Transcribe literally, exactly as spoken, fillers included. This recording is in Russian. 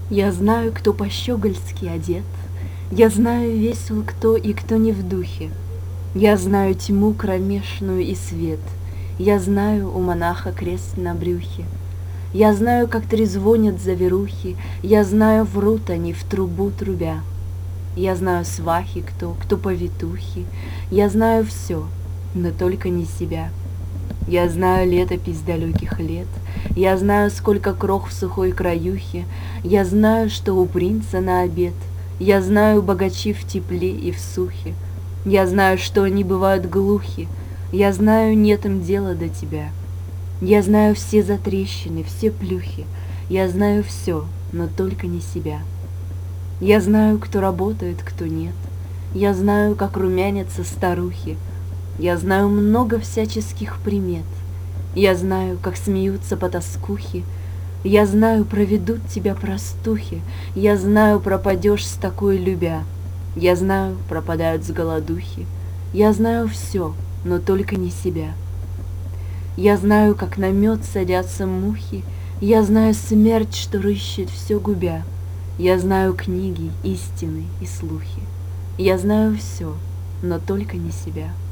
Я знаю, кто по-щегольски одет, Я знаю весел кто и кто не в духе, Я знаю тьму кромешную и свет, Я знаю у монаха крест на брюхе, Я знаю, как трезвонят заверухи, Я знаю, врут они в трубу трубя, Я знаю свахи кто, кто повитухи, Я знаю все, но только не себя. Я знаю летопись далеких лет, Я знаю, сколько крох в сухой краюхе, Я знаю, что у принца на обед, Я знаю богачи в тепле и в сухе, Я знаю, что они бывают глухи, Я знаю, нет им дела до тебя. Я знаю все затрещины, все плюхи, Я знаю все, но только не себя. Я знаю, кто работает, кто нет, Я знаю, как румянятся старухи, Я знаю много всяческих примет, Я знаю, как смеются потаскухи, Я знаю, проведут тебя простухи, Я знаю, пропадешь с такой любя, Я знаю, пропадают с голодухи, Я знаю все, но только не себя. Я знаю, как на мед садятся мухи, Я знаю смерть, что рыщет все губя, Я знаю книги, истины и слухи, Я знаю все, но только не себя.